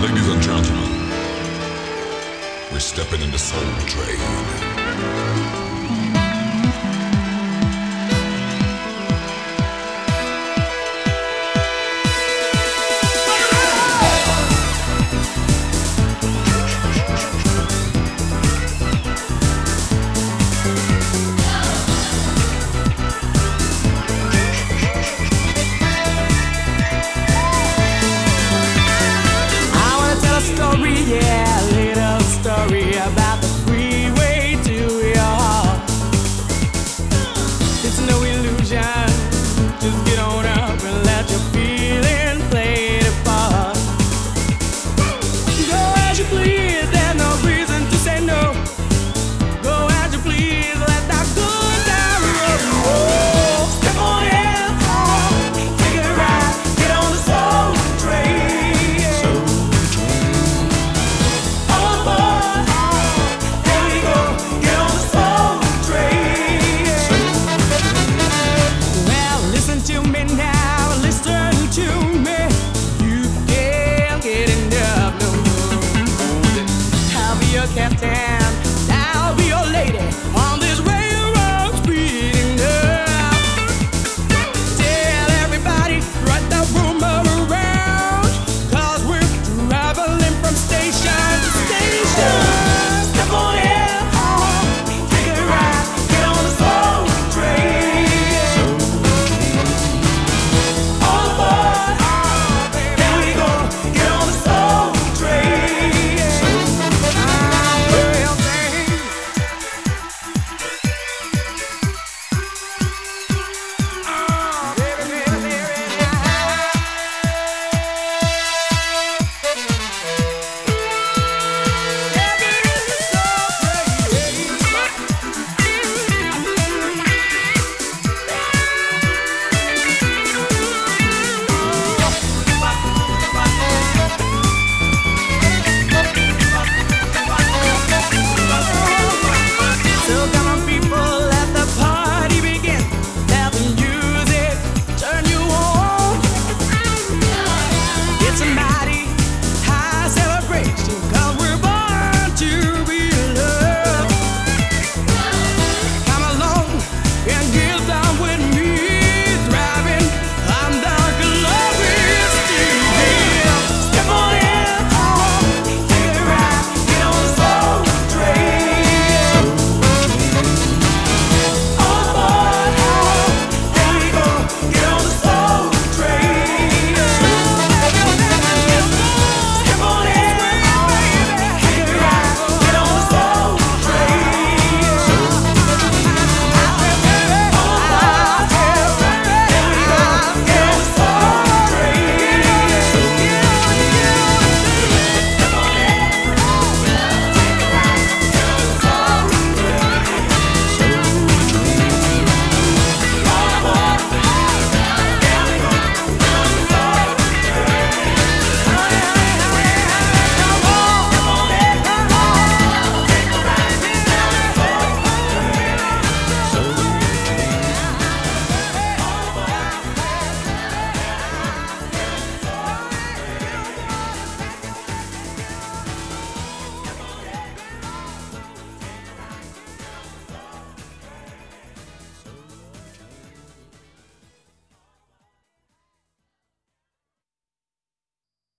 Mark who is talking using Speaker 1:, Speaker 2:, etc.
Speaker 1: Ladies and gentlemen, we're stepping into Soul Train.
Speaker 2: Yeah, a little story about the freeway to your heart. It's no illusion, just get on up and let your feeling play the part. Go as you please, there's no reason to say no. Go as you please, let that good time roll. Step on in, take it right, get on the soul train. Captain